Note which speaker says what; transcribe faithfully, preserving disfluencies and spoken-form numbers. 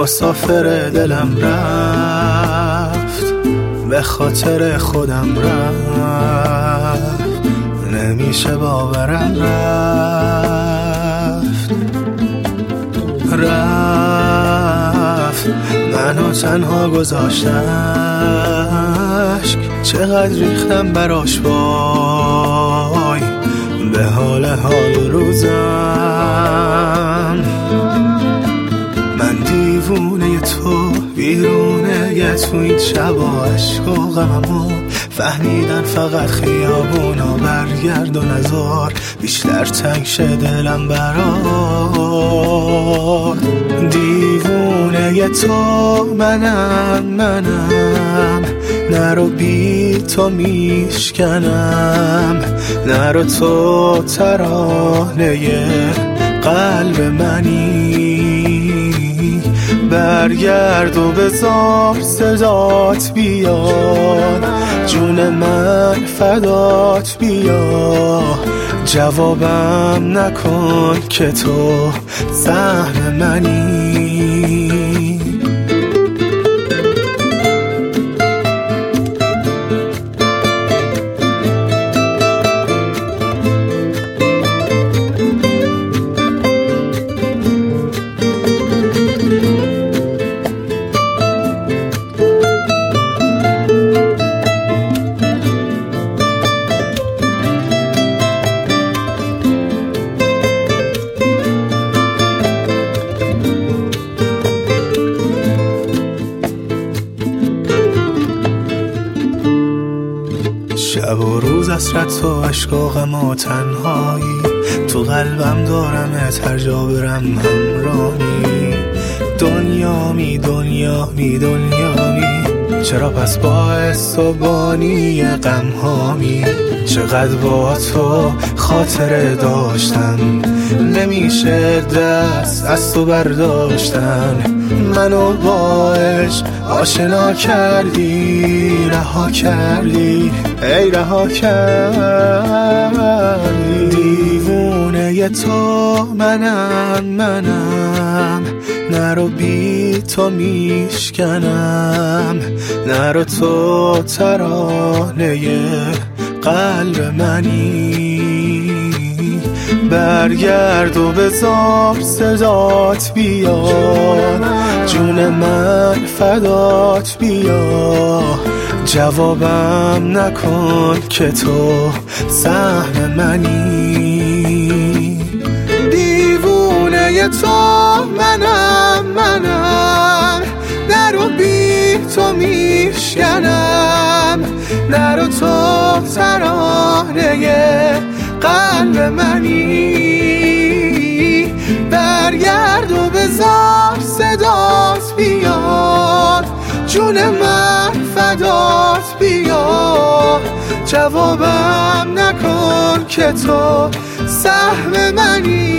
Speaker 1: مسافر دلم رفت، به خاطر خودم رفت، نمیشه باورم رفت رفت منو تنها گذاشت اشک، چقدر ریختم براش وای به حال حال روزم. من دیوونه تو بیرونه یه تو این شبا عشق و غممو فهمیدن فقط خیابونا، برگرد و نزار بیشتر تنگ شه دلم برات. دیوونه ی تو منم منم، نرو بی تو میشکنم، نرو تو ترانه قلب منی، برگرد و بذار صدات بیاد، جون من فدات بیا، جوابم نکن که تو سهم منی. شب و روز حسرت و عشق و غم و تنهایی، تو قلبم دارمت هر جا برم همراهی. دنیا می دنیا می دنیا می، چرا پس باعث و بانی غم هامی؟ چقدر با تو خاطره داشتم، نمیشه دست از تو برداشتن. منو با عشق آشنا کردی، رها کردی ای رها کردی. دیوونه ی تو منم منم، نرو بی تو میشکنم، نرو تو ترانه قلب منی، برگرد و بذار صدات بیاد، جون من فدات بیا، جوابم نکن که تو سهم منی. دیوونه ی تو منم منم، نرو بی تو میشکنم، نرو تو ترانه قلب منی، برگرد و بذار صدات بیاد، جون من فدات بیا، جوابم نکن که تو سهم منی.